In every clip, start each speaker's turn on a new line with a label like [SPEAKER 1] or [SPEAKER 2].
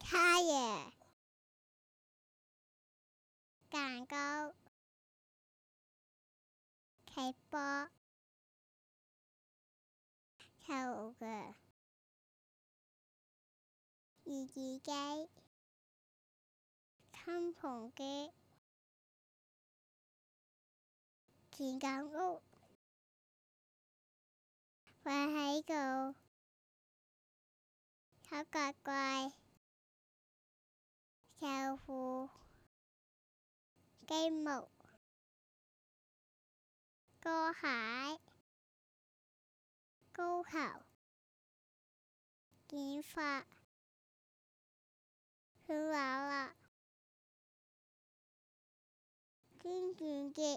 [SPEAKER 1] 他也蛋糕踢波跳舞嘅二字機襟篷機剪緊屋瞓喺度好怪怪豆腐雞木歌蟹高頭剪髮去玩啦端午節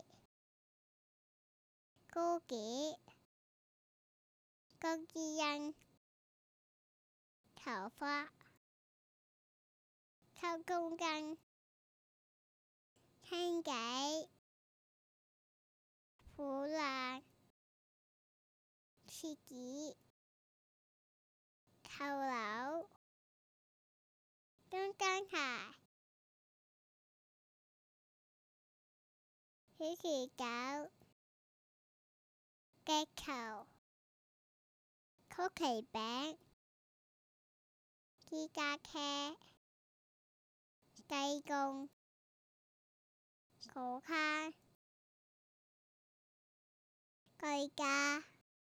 [SPEAKER 1] 高幾高之音頭髮抽公斤傾偈苦難設子扣樓東江鞋小時狗擊球曲奇餅芝加車雞公果卡居家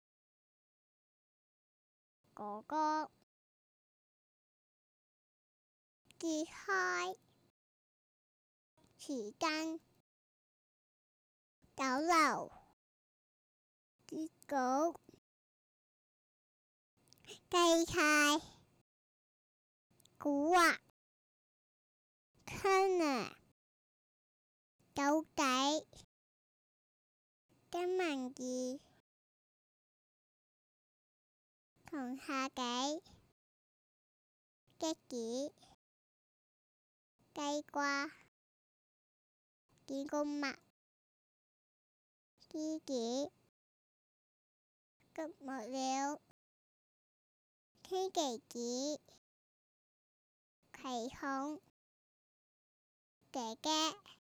[SPEAKER 1] 哥哥自開匙羹酒樓結果雞菜古惑Turner狗仔金文字同下幾雞子雞瓜見公物獅子谷木料天奇子葵孔姐姐